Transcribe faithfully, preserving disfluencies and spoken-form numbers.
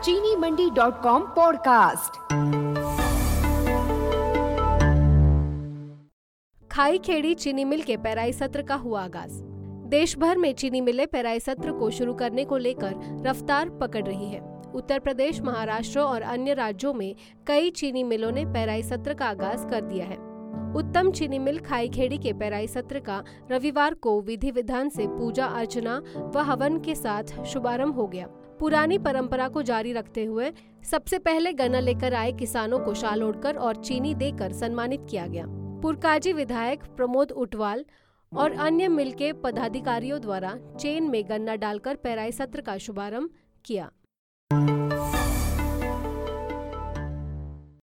चीनी मंडी dot com podcast. खाई खेड़ी चीनी मिल के पेराई सत्र का हुआ आगाज। देश भर में चीनी मिलें पेराई सत्र को शुरू करने को लेकर रफ्तार पकड़ रही है। उत्तर प्रदेश, महाराष्ट्र और अन्य राज्यों में कई चीनी मिलों ने पेराई सत्र का आगाज कर दिया है। उत्तम चीनी मिल खाई खेड़ी के पेराई सत्र का रविवार को विधि विधान से पूजा अर्चना व हवन के साथ शुभारंभ हो गया। पुरानी परंपरा को जारी रखते हुए सबसे पहले गन्ना लेकर आए किसानों को शाल ओढ़कर और चीनी देकर सम्मानित किया गया। पुरकाजी विधायक प्रमोद उटवाल और अन्य मिल के पदाधिकारियों द्वारा चेन में गन्ना डालकर पेराई सत्र का शुभारंभ किया।